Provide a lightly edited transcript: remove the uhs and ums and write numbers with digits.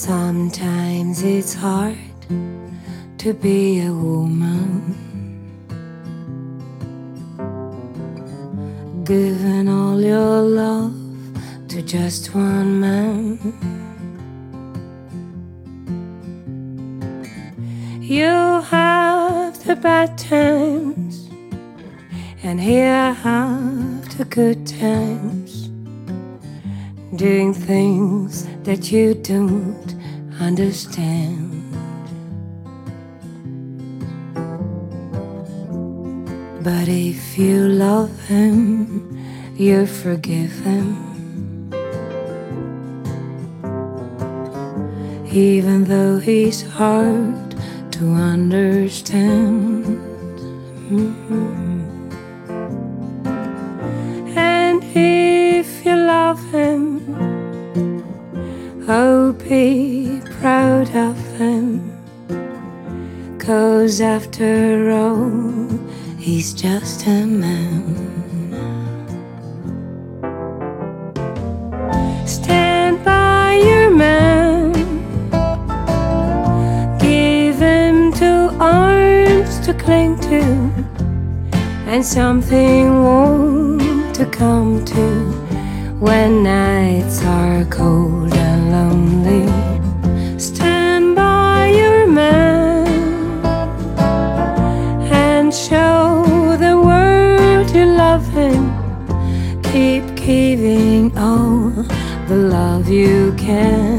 Sometimes it's hard to be a woman, giving all your love to just one man. You have the bad times, and here have the good times, doing things that you don't understand. But if you love him, you forgive him, even though he's hard to understand. And if you love him, oh, be proud of him, 'cause after all, he's just a man. Stand by your man, give him two arms to cling to, and something warm to come to when nights are cold and lonely. Stand by your man and show the world you love him. Keep giving all the love you can.